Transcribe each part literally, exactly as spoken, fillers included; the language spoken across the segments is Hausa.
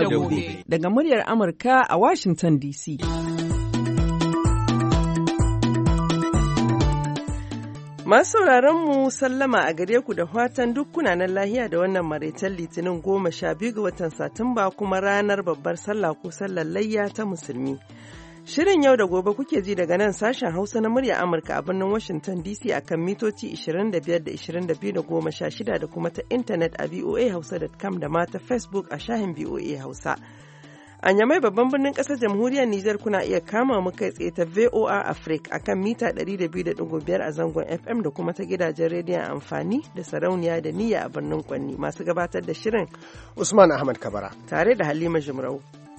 da gobe. Daga muryar Amurka a Washington D C. Masu sauraron mu sallama a gare ku da fatan duk kunanan lahiya da wannan maraitar litinin goma sha biyu ga watan Satumba kuma ranar babbar sallah ko sallar layya ta musulmi. Shirin yau da gobe kuke ji daga nan sashen Hausa na murya Amurka a birnin Washington D C akan mitoci ishirin da biyar da ishirin da biyu da goma sha shida da kuma ta intanet a v o a hausa dot com da ma ta Facebook a shahin V O A Hausa. A Nyamai babban birnin ƙasar jamhuriyar Nijar kuna iya kama mu kai tsaye ta V O A Africa akan mita ɗari da biyu da ɗigo biyar a zangon F M da kuma ta gidajen rediyon amfani da sarauniya da niyya a birnin Kwanni. Masu gabatar da shirin Usman Ahmad Kabara tare da Halima Jumrau.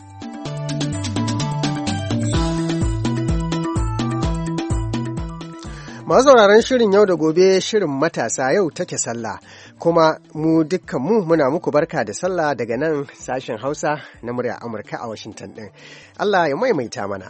Masu sauraron shirin yau da gobe shirin matasa yau take sallah kuma mu dukkanmu muna muku barka da sallah daga nan sashen Hausa na murya Amurka a Washington din. Allah ya maimaita mana.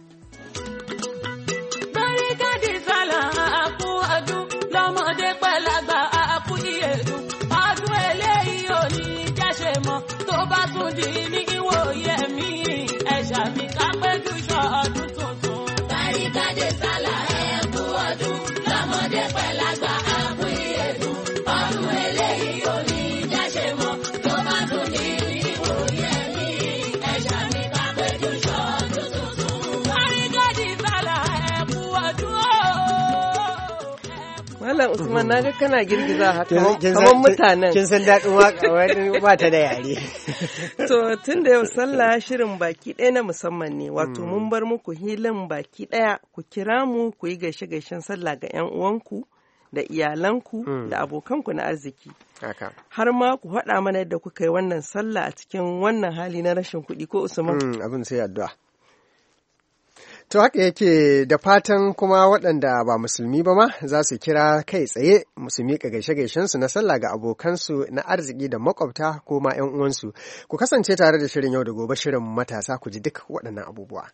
Malam Usman naga kana girgiza haka kamar mutanen. Kin san daɗin waka wani ba ta da yare. To tun da yau sallah shirin baki ɗaya na musamman ne wato mun bar muku hilin baki ɗaya ku kira mu ku yi gaishe gaishen sallah ga ƴan uwanku da iyalanku da abokanku na arziki. Har ma ku faɗa mana yadda kuka yi wannan sallah a cikin wannan hali na rashin kuɗi ko Usman. Abin sai addu'a. To haka yake da fatan kuma waɗanda ba musulmi ba ma za su kira kai tsaye su miƙa gaishe-gaishensu na sallah ga abokansu na arziki da makwabta ko ma 'yan uwansu. Ku kasance tare da shirin yau da gobe shirin matasa ku ji duk waɗannan abubuwa.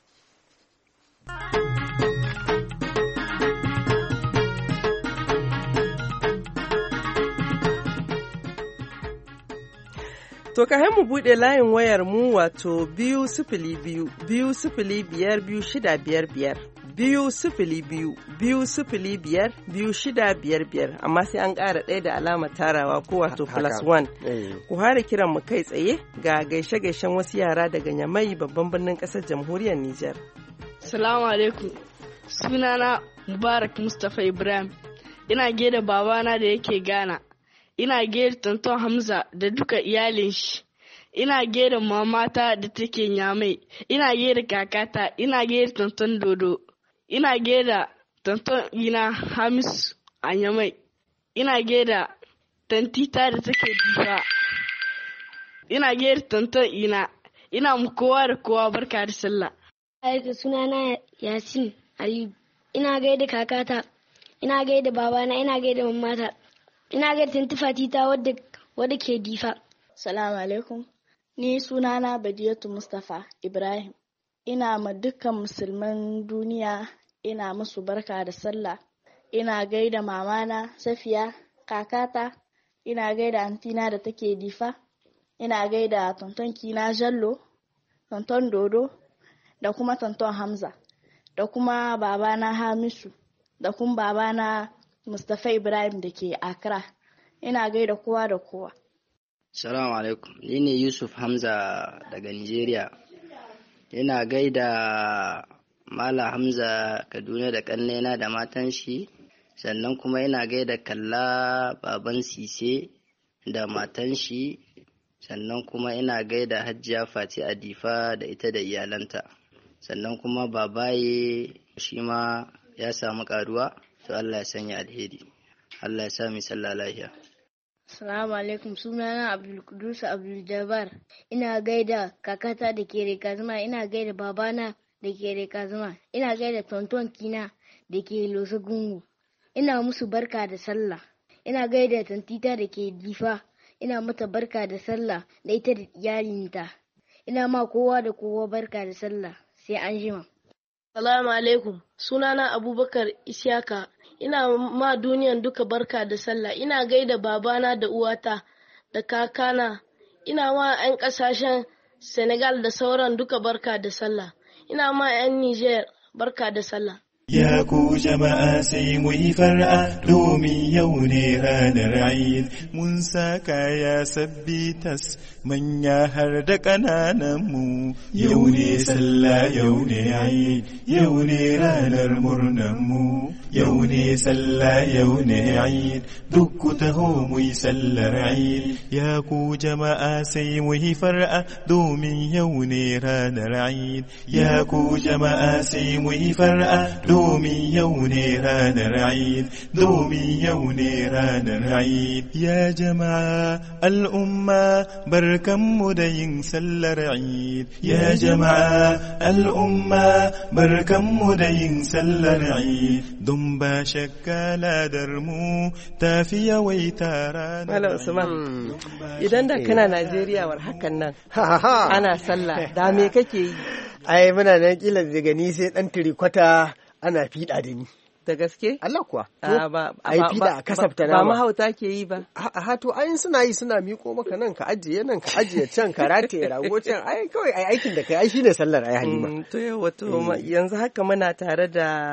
To ka mu buɗe layin wayar mu wato biyu sifili biyu biyu sifili biyar biyu shida biyar biyar biyu sifili biyu biyu sifili biyar biyu shida biyar biyar amma sai an ƙara ɗaya da alamar tarawa ko wato plus one. Ku hara kiran mu kai tsaye ga gaishe gaishen wasu yara daga Nyamai babban birnin ƙasar jamhuriyar Nijar. Salamu alaikum. Sunana Mubarak Mustapha Ibrahim. Ina gaida babana da yake Ghana. Ina gaida Tonton Hamza da duka iyalin shi. Ina gaida mamata da take Nyamai. Ina gaida kakata, ina gaida Tonton Dodo. Ina gaida Tonton Ina Hamisu a Nyamai. Ina gaida Tantita da take Difa. Ina gaida Tonton Ina. Ina mu kowa da kowa barka da sallah. Aika sunana Yasin Aliyu. Ina gaida kakata. Ina gaida babana, ina gaida mamata. Ina ga tuntufa tita wadda wadda ke Difa. Salamu alaikum. Ni sunana Badiyatu Mustapha Ibrahim. Ina ma dukkan musulman duniya ina musu barka da sallah. Ina gaida mamana Safiya, kakata. Ina gaida antina da take Difa. Ina gaida tonton Kina Jallo, tonton Dodo, da kuma tonton Hamza, da kuma babana Hamisu, da kuma babana Mustapha Ibrahim da ke Accra. Ina gaida kowa da kowa. Salamu alaikum. Ni ne Yusuf Hamza daga Nigeria. Ina gaida Mala Hamza Kaduna da kannena da matan shi. Sannan kuma ina gaida Kalla baban Sise da matan shi. Sannan kuma ina gaida Hajjiya Fati Adifa da ita da iyalanta. Sannan kuma babaye shi ma ya samu karuwa. To Allah ya sanya alheri. Allah ya sa mu sallah lafiya. Assalamu alaikum. Sunana Abdul Qudus Abdul Jabbar. Ina gaida kakata da ke Rekazuma, ina gaida babana da ke Rekazuma, ina gaida tonton Kina da ke Losa Gungu. Ina musu barka da sallah. Ina gaida tantita da ke Difa. Ina mata barka da sallah da ita da iyalinta. Ina ma kowa da kowa barka da sallah. Sai an jima. Salamu alaikum. Sunana Abubakar Isyaka. Ina ma duniyan duka barka da sallah. Ina gaida babana da uwata da kakana. Ina ma 'yan ƙasashen Senegal da sauran duka barka da sallah. Ina ma 'yan Niger barka da sallah. Ya ku jama'a sai mu yi far'a domin yau ne ranar Eid, mun sa kaya sabbi tas manya har da ƙananan mu. Yau ne sallah yau ne Eid, yau ne ranar murnan mu. Yau ne sallah yau ne Eid, duk ku taho mu yi sallar Eid. Ya ku jama'a sai mu yi far'a domin yau ne ranar Eid. Ya ku jama'a sai mu yi far'a domin yau ne ranar Eid, domin yau ne ranar Eid. Ya jama'a al'umma barkanmu da yin sallar Eid. Ya jama'a al'umma barkanmu da yin sallar Eid. Don ba shakka ladar mu tafi yawaita ranar Malam Usman, idan da kana Najeriya war hakan nan ana sallah da me kake yi? Ai muna nan kila daga ni sai dan tirikwata ana fiɗa da ni. Da gaske? Allah kuwa. A ba a yi fiɗa a kasafta nama. Ba mahauta ke yi ba. A to ayin suna yi suna miko maka nan ka ajiye nan ka ajiye can ka rataye rago can ai kawai ai aikin da kai ai shine sallar ai Halima. To yau wato yanzu haka muna tare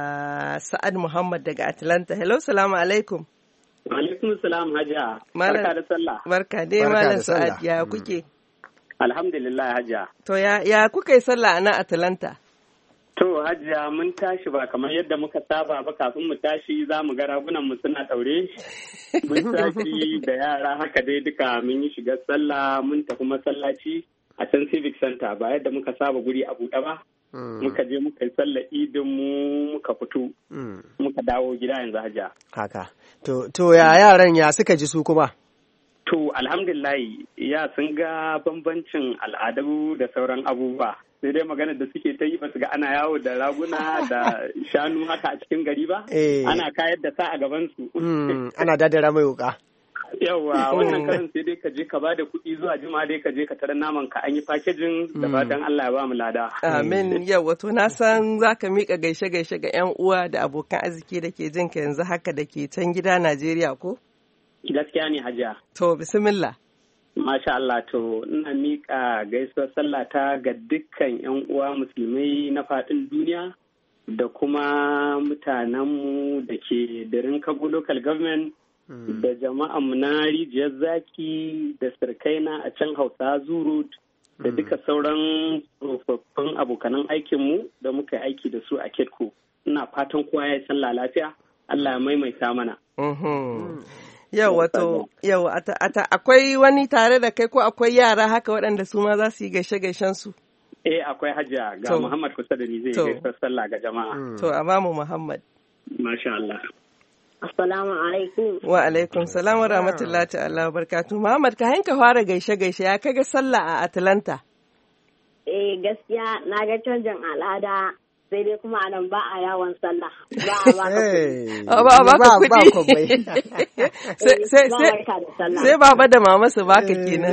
da Sa'ad Muhammad daga Atlanta. Hello, salamu alaikum. Alaikum salam Hajiya. Barka da sallah. Barka dai Malam Sa'ad, ya kuke? Alhamdulillah Hajiya. To ya ya kuka yi sallah a nan Atlanta? To Hajiya mun tashi ba kamar yadda muka saba ba, kafin mu tashi za mu ga ragunan mu suna daure. Mun tashi da yara haka dai duka mun yi shiga sallah, mun tafi masallaci a can Civic Center ba yadda muka saba guri a buɗe ba. Muka je muka yi sallah idin mu muka fito. Muka dawo gida yanzu Hajiya. Haka. To to ya yaran ya suka ji su kuma? To alhamdulillah ya sun ga bambancin al'adu da sauran abubuwa. Sai dai maganar da suke ta yi ba su ga ana yawo da raguna da shanu haka a cikin gari ba? Ana kayar da sa a gabansu. Ana dadara mai wuka. Yawwa wannan karin sai dai ka je ka ba da kuɗi zuwa jima dai ka je ka tara naman ka an yi fakejin da fatan Allah ya ba mu lada. Amin. Yawwa to na san za ka miƙa gaishe-gaishe ga 'yan uwa da abokan arziki da ke jin ka yanzu haka da ke can gida Najeriya ko? Gaskiya ne Hajiya. To bismillah. Masha Allah, to ina miƙa gaisuwar sallata ga dukkan 'yan uwa musulmai na faɗin duniya da kuma mutanenmu da ke garin Kabo Local Government da jama'anmu na Rijiyar Zaki da Sirkaina a can Hausa Zuru da duka sauran tsofaffin abokanan aikinmu da muka yi aiki da su a Ketko. Ina fatan kowa ya yi sallah lafiya, Allah ya maimaita mana. Yau wato yau ata, ata akwai wani tare da kai ko akwai yara haka waɗanda su ma za su yi gaishe-gaishen su? Eh akwai Hajiya ga to, Muhammad kusa da ni zai gaishe sallah ga jama'a. To a ba mu Muhammad. Masha Allah. Assalamu alaikum. Wa alaikum salam wa rahmatullahi ta'ala wa barakatuh. Muhammad ka hanka fara gaishe-gaishe ya kaga sallah a Atlanta. Eh gaskiya na ga canjin al'ada. Sai dai kuma anan ba a yawon sallah ba a baka kuɗi sai baba da mama su baka kenan.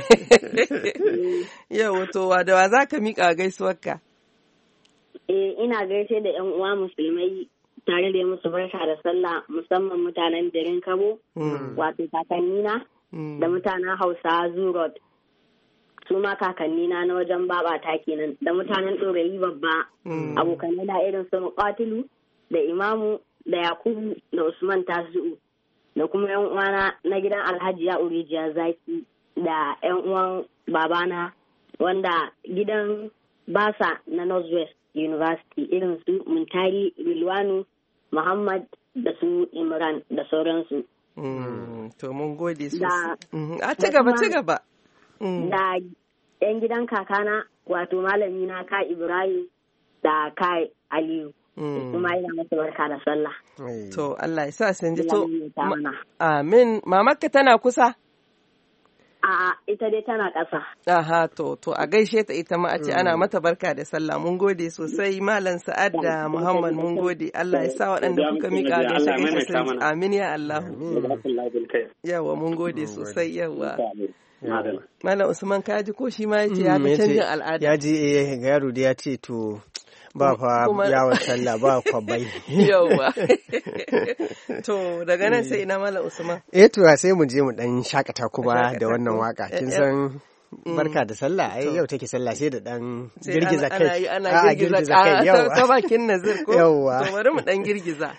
Yau to wa da wa za ka miƙa gaisuwarka? Eh ina gaishe da yan uwa musulmai tare da musu barka da sallah, musamman mutanen garin Kabo wato kakannina da mutanen Hausa Zurot. Su ma kakannina na wajen babata kenan da mutanen ɗorayi babba abokanai na irin su Muqatilu da Imamu da Yakubu da Usman Tasu'u da kuma yan uwana na gidan Alhaji ya Urijiya Zaki da yan uwan babana wanda gidan Basa na Northwest University irin su Muntari Rilwanu Muhammad da su Imran da sauransu. To mun gode sosai. A ci gaba ci gaba. Da 'yan gidan kakana wato malami na ka Ibrahim da ka Aliyu. Kuma yana masa barka da sallah. To Allah ya sa sun ji to. Amin. Mamakka tana kusa? A'a ita dai tana ƙasa. Aha to to a gaishe ta ita ma a ce ana mata barka da sallah. Mun gode sosai Malam Sa'ad da Muhammad mun gode. Allah ya sa waɗanda kuka mika gaishe gaishe sun ji. Amin ya Allah. Yawa mun gode sosai yawa. Malam Usman ka ji ko shi ma ya ce ya ga canjin al'ada. Ya ji eh ga yaro da ya ce to ba fa yawon sallah ba kwabai. Yawwa. To daga nan sai ina Malam Usman. Eh to sai mu je mu dan shakata kuma da wannan waka. Kin san barka da sallah ai yau take sallah sai da dan girgiza kai ana girgiza kai yawa ta bakin Nazir ko to bari mu dan girgiza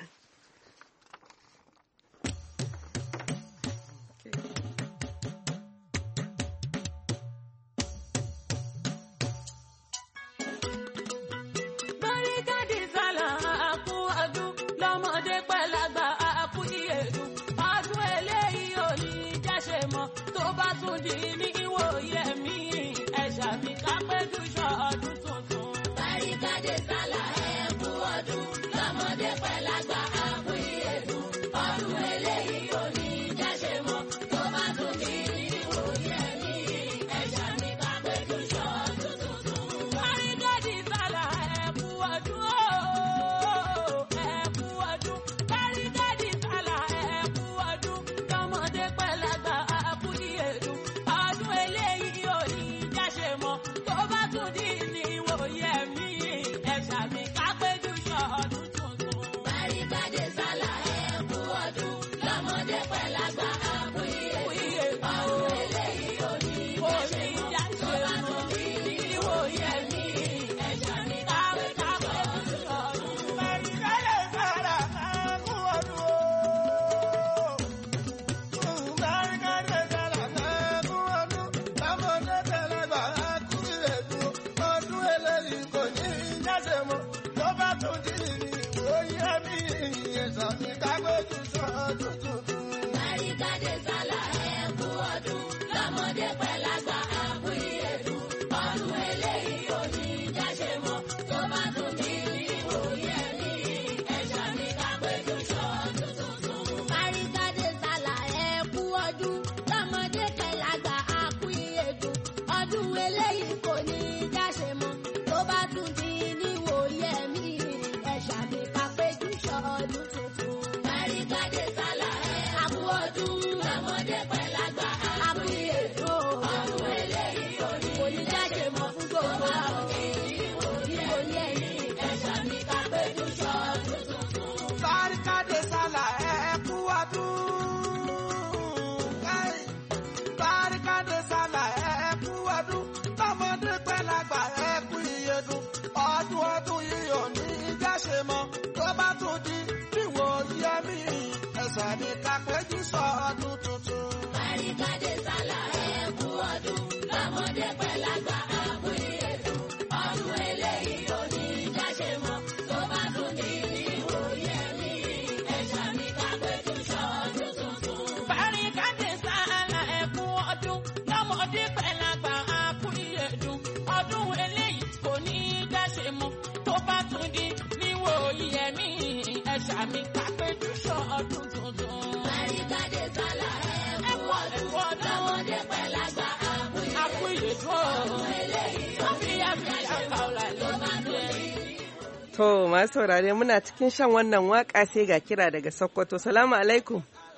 To, masu saurare muna cikin shan wannan waka sai ga kira daga Sokoto. Salamu alaikum.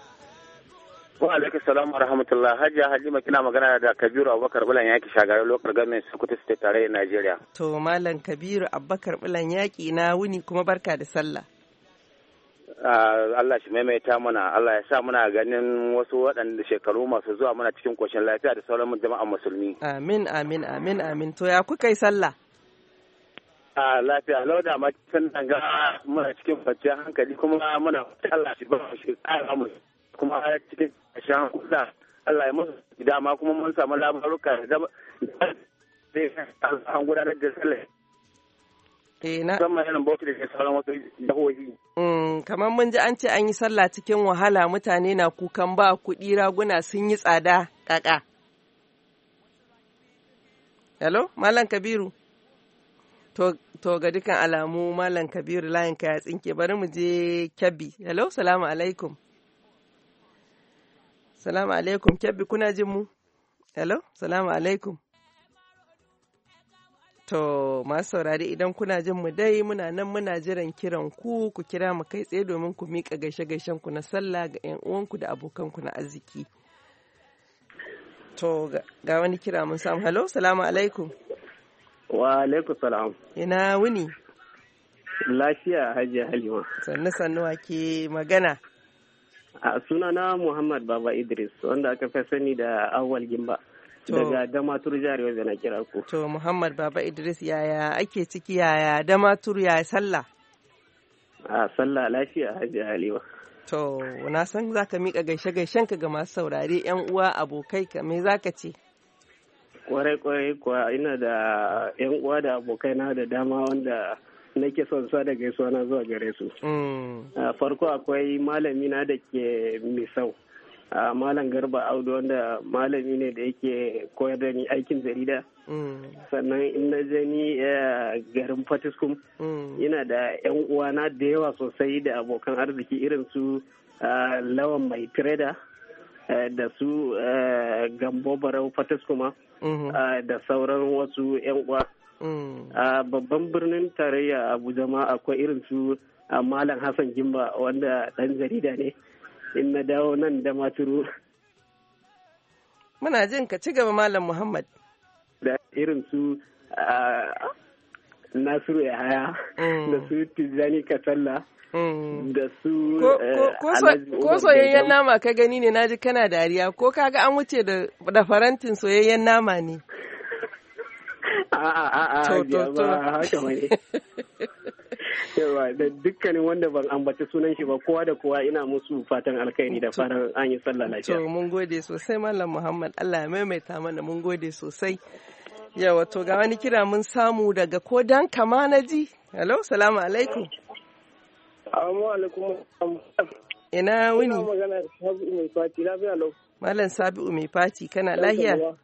Wa alaikum salam wa rahmatullah. Hajiya Halima kina magana da Kabiru Abubakar Bulan Yaki shagari lokar gamin Sokoto State tarayyar Najeriya. To, Malam Kabiru Abubakar Bulan Yaki na wuni kuma barka da sallah. Allah shi maimaita mana, Allah ya sa muna ganin wasu waɗanda shekaru masu zuwa muna cikin koshin lafiya da sauran jama'an musulmi. Amin, amin, amin, amin. To, ya kuka yi sallah? A lafiya lau da matan nan ga muna cikin kwanciyar hankali kuma muna Allah shi ba shi ƙara mu kuma cikin kwanciyar hankali Allah ya musu dama kuma mun samu labaruka da an gudanar da sallah. Eh na. Musamman irin bauchi da ke sauran wasu jihohi. Mm, kamar mun ji an ce an yi sallah cikin wahala mutane na kukan ba kuɗi raguna sun yi tsada kaka. Hello, Malam Kabiru. To, to ga dukan alamu Malam Kabiru layinka ya tsinke bari mu je Kebbi. Hello, salamu alaikum. Salamu alaikum, Kebbi kuna jin mu? Hello, salamu alaikum. To, masu saurari idan kuna jin mu dai muna nan muna jiran kiran ku ku kira mu kai tsaye domin ku miƙa gaishe-gaishen ku na sallah ga ƴan uwanku da abokanku na arziki. To, ga wani kira mun samu. Hello, salamu alaikum. Wa alaikum salam. Ina wuni? Lafiya Hajiya Halima. Sannu sannu ke magana. A sunana Muhammad Baba Idris wanda aka fi sani da Awwal Gimba. daga Damaturu jihar Yobe na kira ku. To Muhammad Baba Idris yaya ake ciki yaya Damaturu yaya sallah? A sallah lafiya Hajji Halima. To na san zaka mika gaishe gaishen ka ga masu saurare yan uwa abokai ka me zaka ce? Kwarai kwarai kuwa ina da yan uwa da abokai na da dama wanda nake son sa da gaisuwa na zuwa gare su. Farko akwai malami na da ke Misau. Uh, Malam Garba Audu wanda malami ne da yake koyar da ni aikin jarida. Mm. Sannan in na je ni uh, garin Fatiskum mm. Ina da yan uwana da yawa sosai da abokan arziki irin su uh, Lawan Mai Tireda uh, da su uh, Gambo Barau Fatiskuma mm-hmm. uh, da sauran wasu yan uwa. Mm. Uh, babban birnin tarayya Abuja ma akwai irin su uh, Malam Hassan Gimba wanda dan jarida ne. In na dawo nan da maturu. Muna jin ka ci gaba Malam Muhammad. Da irin su Nasiru Yahaya mm. da su Tijjani Kasalla mm. da su ko soyayyen nama ka gani ne naji kana dariya ko kaga an wuce da farantin soyayyen nama ne. A'a a'a ba haka bane. Yawa da dukkanin wanda ban ambaci sunan shi ba kowa da kowa ina musu fatan alkhairi da fatan an yi sallah lafiya. To mun gode sosai Malam Muhammad Allah ya maimaita mana mun gode sosai. Yawa to ga wani kira mun samu daga ko dan kama na ji. Hello salamu alaikum. Assalamu alaikum. Ina wuni? Ina magana da Sabi'u mai fati lafiya lau. Malam Sabi'u mai fati kana lafiya?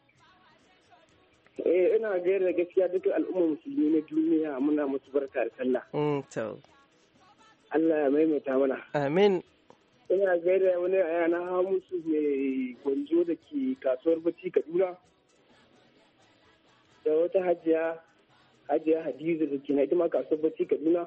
Eh ina gaira da gaskiya duka al'ummar musulmi na duniya muna musu barka da sallah. Mm to. Allah ya maimaita mana. Amin. Ina gaira wani ayana ha musu mai gwanjo da ke kasuwar Bacci Kaduna. Da wata hajiya hajiya Hadiza da ke na ita ma kasuwar Bacci Kaduna.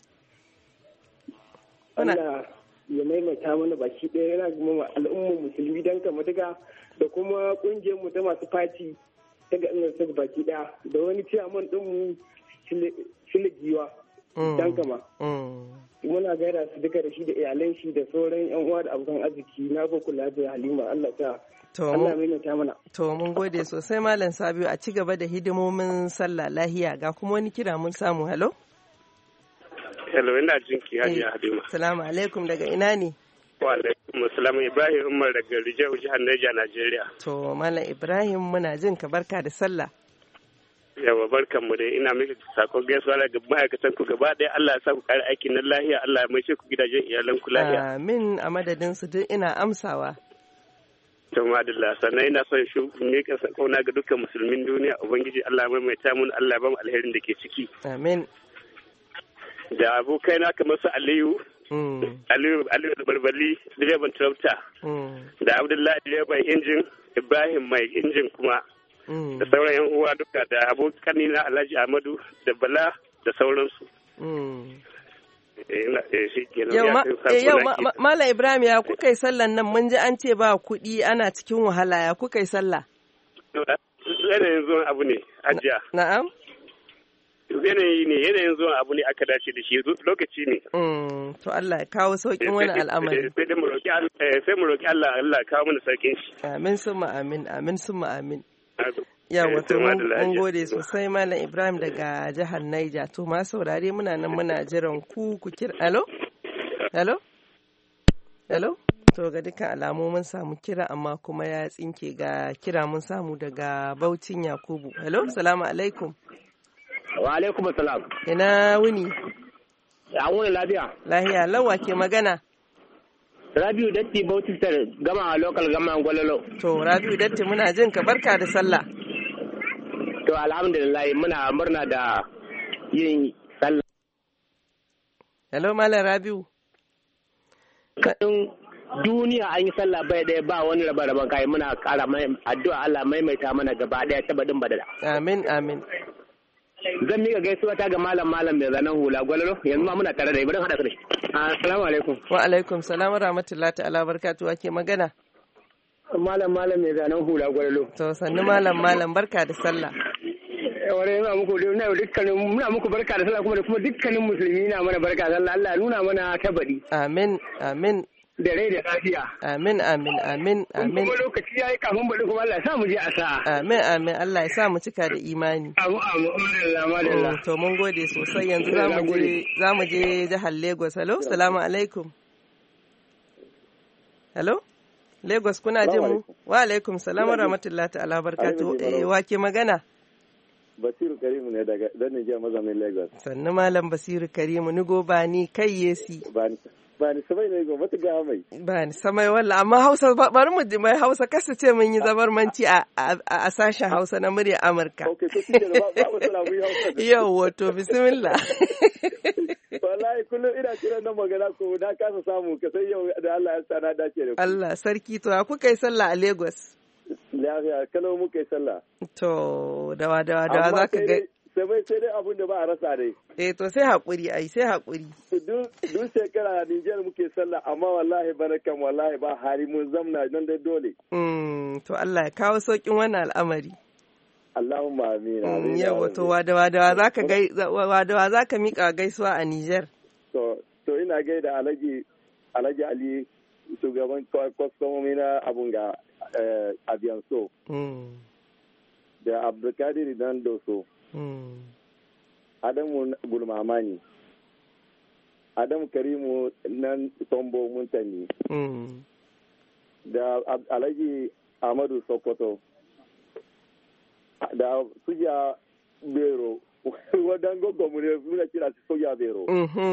Allah ya maimaita mana baki ɗaya yana gama al'ummar musulmi don kama duka da kuma ƙungiyar mu ta masu fati. Daga ina sa baki daya da wani ciyaman din mu Giwa dan kama muna gaida su duka da shi da iyalan shi da sauran yan uwa da abokan arziki na ba kula da Halima Allah ta Allah mai ta mana to mun gode sosai Malam Sabiu a ci gaba da hidimomin sallah lahiya ga kuma wani kira mun samu hello hello ina jinki Hajiya Halima assalamu alaikum daga ina ne wa alaikum assalam Ibrahim Umar daga Rijau jihar Niger Najeriya. To Malam Ibrahim muna jin ka barka da sallah. Yawa barkan mu dai ina miki sakon gaisuwa daga ma'aikatan ku gaba ɗaya Allah ya sa ku kare aikin nan lahiya Allah ya maishe ku gidajen iyalan ku lahiya. Amin a madadin su duk ina amsawa. To madalla sannan ina son shi ne ka sakona ga dukkan musulmin duniya ubangiji Allah ya maimaita mun Allah ya ba mu alherin da ke ciki. Amin. Da abokaina kamar su Aliyu Mm. Aliyu Aliyu Barbali direban tractor mm. da Abdullahi direban injin Ibrahim mai injin kuma mm. da sauran yan uwa duka da abokan na Alhaji Ahmadu da Bala da sauransu. Mm. Yau Malam Ibrahim ya kuka yi sallan nan mun ji an ce ba kuɗi ana cikin wahala ya kuka yi sallah? Yanayin zuwan abu ne hajiya. Na'am. Yanayi ne yanayin zuwan abu ne aka dace da shi lokaci ne. To Allah ya kawo sauƙin wani al'amari. Sai mu roƙi Allah Allah ya kawo mana sauƙin shi. Amin summa amin amin summa amin. Ya wato mun gode sosai Malam Ibrahim daga jihar Niger to ma saurare muna nan muna jiran ku ku kira. Hello? Hello? Hello? To ga dukkan alamu mun samu kira amma kuma ya tsinke ga kira mun samu daga Baucin Yakubu. Hello? Salamu alaikum. Wa alaikum salam. Ina wuni? Ya wuni lafiya. Lahiya lawa ke magana? Rabiu Datti Bauchi gama a local gama Gwalolo. To Rabiu Datti muna jin ka barka da sallah. To alhamdulillah muna murna da yin sallah. Hello Malam Rabiu. Kadin duniya an yi sallah bai ɗaya ba wani raba-raban kai muna ƙara addu'a Allah maimaita mana gaba ɗaya ta badin badada. Amin amin. Zan miƙa gaisuwa ta ga malam malam mai zanen hula gwalolo yanzu ma muna tare da ibrahim haɗa su assalamu alaikum wa alaikum salam wa rahmatullahi ta'ala barakatuhu ake magana malam malam mai zanen hula gwalolo to sannu malam malam barka da sallah wani yana muku ina dukkanin muna muku barka da sallah kuma da kuma dukkanin musulmi na mana barka da sallah Allah ya nuna mana ta baɗi amin amin da rai da lafiya. Amin amin amin amin. Kuma lokaci ya yi kafin bari kuma Allah ya sa mu je a sa'a. Amin amin Allah ya sa mu cika da imani. Amu amu Allah madalla. To mun gode sosai yanzu za mu je za mu je jihar Lagos. Hello, salamu alaikum. Hello? Lagos kuna jin mu? Wa alaikum salam wa rahmatullahi ta'ala barakatuhu. Eh wa ke magana? Basiru Karimu ne daga dan Nijar mazamin Lagos. Sannu Malam Basiru Karimu ni go ba ni kai yesi. Ba ni ba ni samai ne go mata ga mai. Ba ni samai walla amma Hausa bari mu ji mai Hausa kasa ce mun yi zabarmanci a a sashen Hausa na murya Amurka. Okay to kike ba ba wasu na mu Hausa. Yawwa to bismillah. Wallahi kullum ina kiran nan magana ko na kasa samu ka sai yau da Allah ya sa na dace da ku. Allah sarki to kuka yi sallah a Lagos. Lafiya kalau muka yi sallah. To dawa dawa dawa za ka ga. Sai sai dai abun da ba a rasa dai. Eh to sai haƙuri ai sai haƙuri. Duk shekara a Nijar muke sallah amma wallahi barakan wallahi ba hari mun zamna nan dai dole. Mm to Allah ya kawo sauƙin wannan al'amari. Allahumma amin. Yawa to wadawa dawa za ka gai wadawa za ka miƙa gaisuwa a Nijar. To to ina gaida Alhaji Alhaji Ali shugaban kwastomomi na abun ga Abiyanso. Da Abdulkadir Dan Doso. Adamu Gulmamani. Adamu Karimu nan Tombo Muntani. Da Alhaji Ahmadu Sokoto. Da Suja Bero. Wadan gogomu ne suna kira su Suja Bero.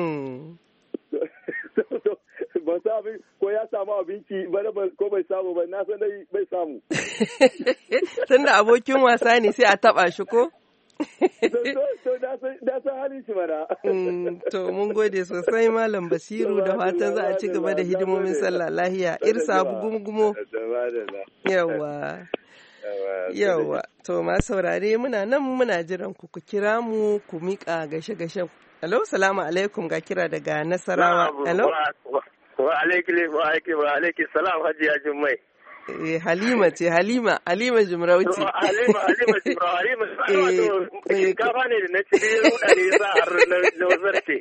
Ban sa abin ko ya samu abinci ko bai samu ba na san dai bai samu. Tunda abokin wasa ne sai a taba shi ko? To da san halin shi mana. To mun gode sosai Malam Basiru da fatan za a ci gaba da hidimomin sallah lahiya. Irsa gugumo. Yawa. Yawa. To ma saurare muna nan muna jiran ku ku kira mu ku miƙa gashe-gashen. Hello, salamu alaikum ga kira daga Nasarawa. Hello? Wa alaikum wa alaikum wa alaikum salam Hajiya Jummai. Eh Halima ce Halima Halima Jumrauti. Halima Halima Jumrauti. Halima eh kafa ne da na ci ne ruda ne za a na wazarce.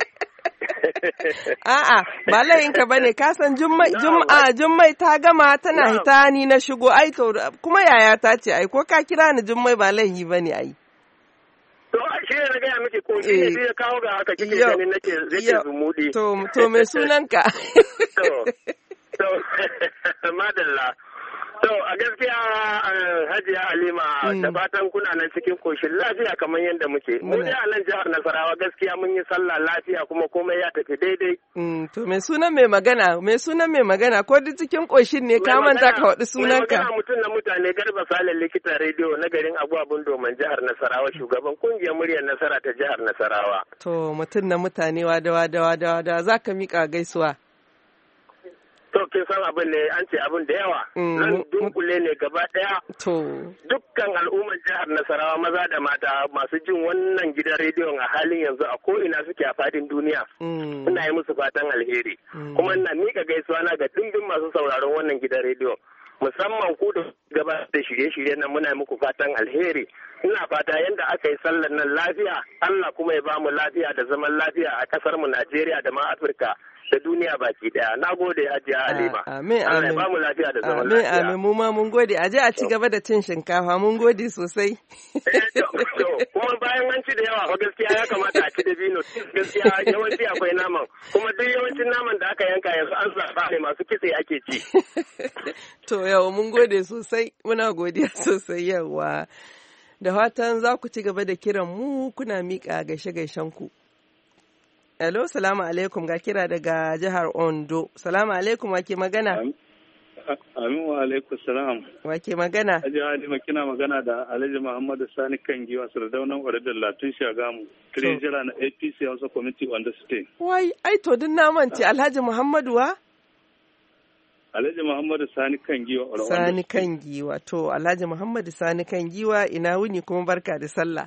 A'a ba layinka bane ka san Jummai Jum'a Jummai ta gama tana hita ni na shigo ai to kuma yaya ta ce ai ko ka kira ni Jummai ba laihi bane ai. To shi ne na gaya miki ko shi ne ya kawo ga haka kike ganin nake zai zumudi. To to me sunanka? To to madalla. To a gaskiya Hajiya Halima da fatan kuna nan cikin koshin lafiya kamar yadda muke. Mu dai a nan jihar Nasarawa gaskiya mun yi sallah lafiya kuma komai ya tafi daidai. To me sunan mai magana? Me sunan mai magana ko duk cikin koshin ne ka manta ka waɗi sunanka? Mai magana mutum na mutane Garba Sale likita rediyo na garin Agwabun Domin jihar Nasarawa shugaban kungiyar muryar Nasara ta jihar Nasarawa. To mutum na mutane wada wada wada wada za ka miƙa gaisuwa. To kin san abin ne an ce abin da yawa. Nan dunkule ne gaba daya. To. Dukkan al'ummar jihar Nasarawa maza da mata masu jin wannan gidan rediyon a halin yanzu a ko'ina suke a fadin duniya. Ina yi musu fatan alheri. Kuma ina mika gaisuwa na ga dimbin masu sauraron wannan gidan rediyo. Musamman ku da gaba da shirye-shirye nan muna muku fatan alheri. Ina fata yadda aka yi sallar nan lafiya, Allah kuma ya ba mu lafiya da zaman lafiya a kasar mu Najeriya da ma Afirka. Da duniya baki daya. Na gode Hajiya Halima. Amin, amin. Allah ya ba mu lafiya da zaman lafiya. Amin, amin. Mu ma mun gode. Aje a ci gaba da cin shinkafa. Mun gode sosai. Kuma bayan an ci da yawa fa gaskiya ya kamata a ci da bino. Gaskiya yawanci akwai naman. Kuma duk yawancin naman da aka yanka yanzu an zaɓa ne masu kitse ake ci. To yawa mun gode sosai. Muna godiya sosai yawa. Da fatan za ku ci gaba da kiran mu kuna miƙa gaishe-gaishen ku. Hello, salamu alaikum ga kira daga jihar Ondo. Salamu alaikum wake magana? Amin wa alaikum salam. Wake magana? Hajiya Halima kina magana da Alhaji Muhammadu Sani Kangiwa Sardaunan Oradar Latun Shagamu. Kirejira na A P C Hausa Committee on the State. Wai, ai to din na mance Alhaji Muhammadu wa? Alhaji Muhammadu Sani Kangiwa. Sani Kangiwa. To Alhaji Muhammadu Sani Kangiwa ina wuni kuma barka da sallah.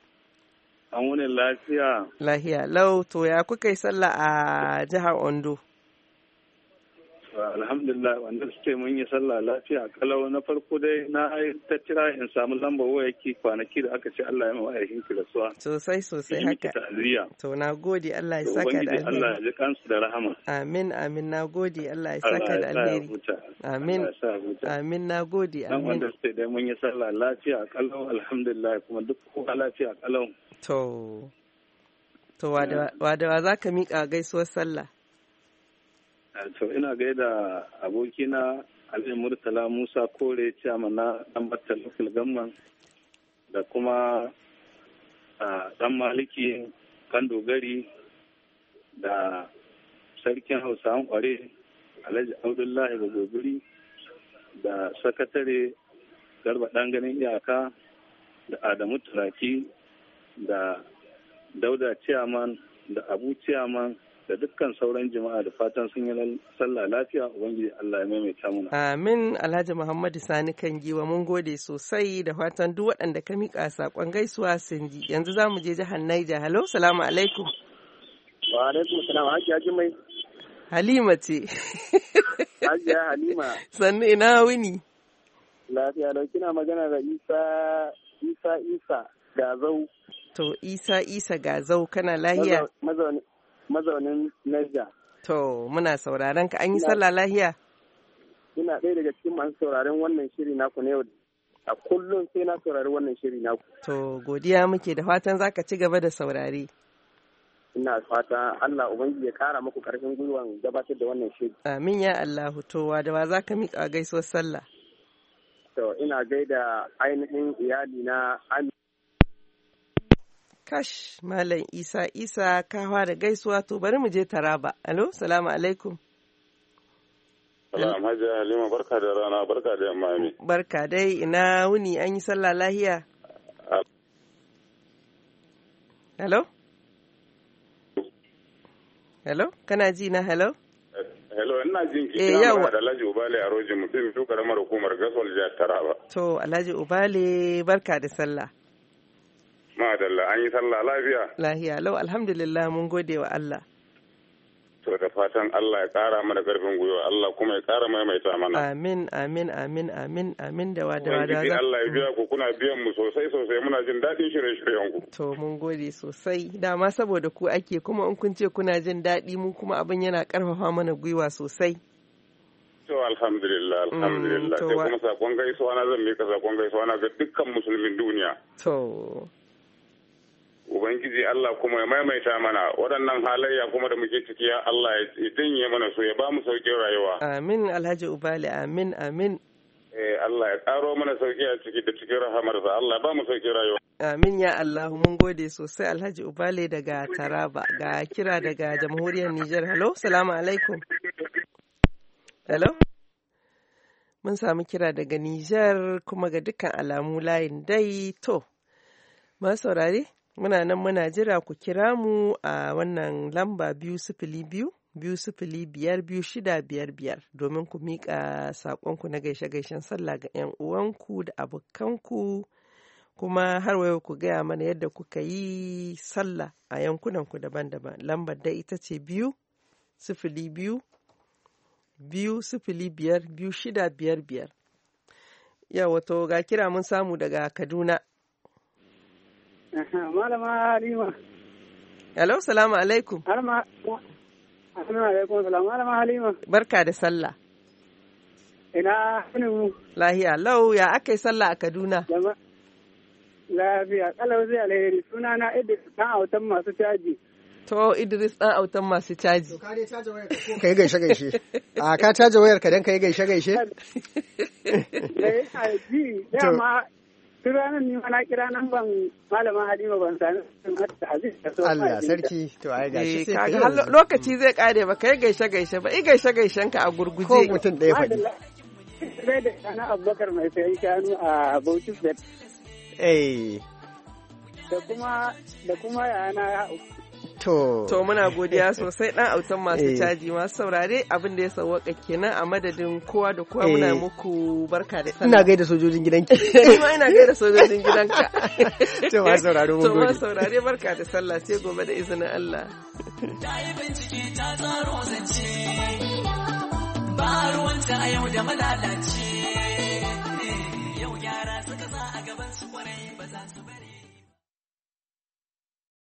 An wani lafiya. Lafiya lau to ya kuka yi sallah a jihar Ondo? alhamdulillah wanda suke mun yi sallah lafiya kalau na farko dai na ta kira in samu lambar waya ki kwanaki da aka ce Allah ya mawa yakin ki rasuwa sosai sosai haka to na gode Allah ya saka da alheri Allah ya ji kansu da rahama amin amin na gode Allah ya saka da alheri amin amin na gode amin wanda suke dai mun yi sallah lafiya kalau alhamdulillah kuma duk kowa lafiya kalau to to wada wada zaka mika gaisuwar sallah. To ina gaida abokina Ali Murtala Musa Kore Chairman na dan Battal Local Government da kuma dan Maliki Kando Gari da Sarkin Hausawan Kware Alhaji Abdullahi Bagobiri da Sakatare Garba Danganin Iyaka da Adamu Turaki da Dauda Chairman da Abu Chairman da dukkan sauran jama'a da fatan sun yi sallah lafiya ubangiji Allah ya maimaita muna. Amin. Alhaji Muhammadu Sani Kangiwa mun gode sosai da fatan duk waɗanda ka miƙa saƙon gaisuwa sun ji. Yanzu za mu je jihar Naija. Hello, salamu alaikum. Wa alaikum salam. Hajiya Jimai. Halima ce. Hajiya Halima. Sannu ina wuni. Lafiya lau kina magana da Isa Isa Isa Gazau. To Isa Isa Gazau kana lahiya? Mazauni mazaunin Niger. To, muna sauraron ka an yi sallah lahiya? Ina ɗaya daga cikin masu sauraron wannan shiri naku na yau. A kullum sai na saurari wannan shiri naku. To, godiya muke da fatan za ka ci gaba da saurare. Ina fata Allah Ubangiji ya kara muku ƙarfin gwiwan gabatar da wannan shiri. Amin ya Allahu. To, wa da wa za ka miƙa gaisuwar sallah? To, ina gaida ainihin iyali na Ami. Kash, Malam Isa Isa kawa da gaisuwa to bari mu je Taraba. Alo, salamu alaikum. Salam Hajiya Halima barka da rana barka da yamma ne. Barka dai ina wuni an yi sallah lahiya. Hello? Hello? Kana ji na hello? Hello, ina jin ki kina magana da Alhaji Ubale a Roji mutum to karamar hukumar Gasol jihar Taraba. To Alhaji Ubale barka da sallah. Madalla an yi sallah lafiya. Lahiya lau alhamdulillah mun gode wa Allah. To da fatan Allah ya kara mana karfin gwiwa Allah kuma ya kara maimaita mana. Amin amin amin amin amin da wada wada. Allah ya biya ku kuna biyan mu sosai sosai muna jin daɗin shirye-shiryen ku. To mun gode sosai dama saboda ku ake kuma in kun ce kuna jin daɗi mu kuma abin yana karfafa mana gwiwa sosai. To alhamdulillah alhamdulillah sai kuma sakon gaisuwa na zan mika sakon gaisuwa na ga dukkan musulmin duniya. To Ubangiji Allah kuma ya maimaita mana waɗannan halayya kuma da muke ciki ya Allah ya dinye mana su ya ba mu sauƙin rayuwa. Amin Alhaji Ubali amin amin. Eh Allah ya ƙaro mana sauƙi a ciki da cikin rahamarsa Allah ya ba mu sauƙin rayuwa. Amin ya Allah mun gode sosai Alhaji Ubale daga Taraba ga kira daga Jamhuriyar Nijar. Hello salamu alaikum. Hello. Mun samu kira daga Nijar kuma ga dukkan alamu layin dai to. Ma saurare? Muna nan muna jira ku kira mu a wannan lamba biyu sifili biyu, biyu sifili biyar, biyu shida biyar biyar domin ku miƙa saƙonku na gaishe-gaishen sallah ga 'yan uwanku da abokanku kuma har wayo ku gaya mana yadda kuka yi sallah a yankunanku daban-daban. Lambar da ita ce biyu sifili biyu, biyu sifili biyar, biyu shida biyar biyar. Yawa to ga kira mun samu daga Kaduna. Malama Halima. Hello, salamu alaikum. Malama alaikum salam. Malama Halima. Barka da sallah. Ina mu. Lahiya, lau ya aka yi sallah a Kaduna? Lafiya, kalau zai alheri. Suna na Idris ɗan autan masu caji. To, Idris ɗan autan masu caji. Ka yi gaishe-gaishe. A ka caja wayar ka don ka yi gaishe-gaishe? Da ya ji, dama tun ranar ni ma na kira nan ban malama Halima ban sami Allah sarki to ai gashi sai ka lokaci zai kare ba kai gaishe gaishe ba i gaishe gaishen ka a gurguje ko mutum ɗaya faɗi sai da kana Abubakar mai sayan shanu a Bauchi State eh da kuma da kuma yana To, to muna godiya sosai dan autan masu caji masu saurare abin da ya sauwaka kenan a madadin kowa da kowa muna muku barka da sallah. Ina gaida sojojin gidanki. Ni ma ina gaida sojojin gidanka. To masu saurare mun gode. To masu saurare barka da sallah sai gobe da izinin Allah. Ta yi bincike ta tsaro zance. ba ruwanta a yau da malalace yau gyara suka sa a gaban su kwarai ba za su bari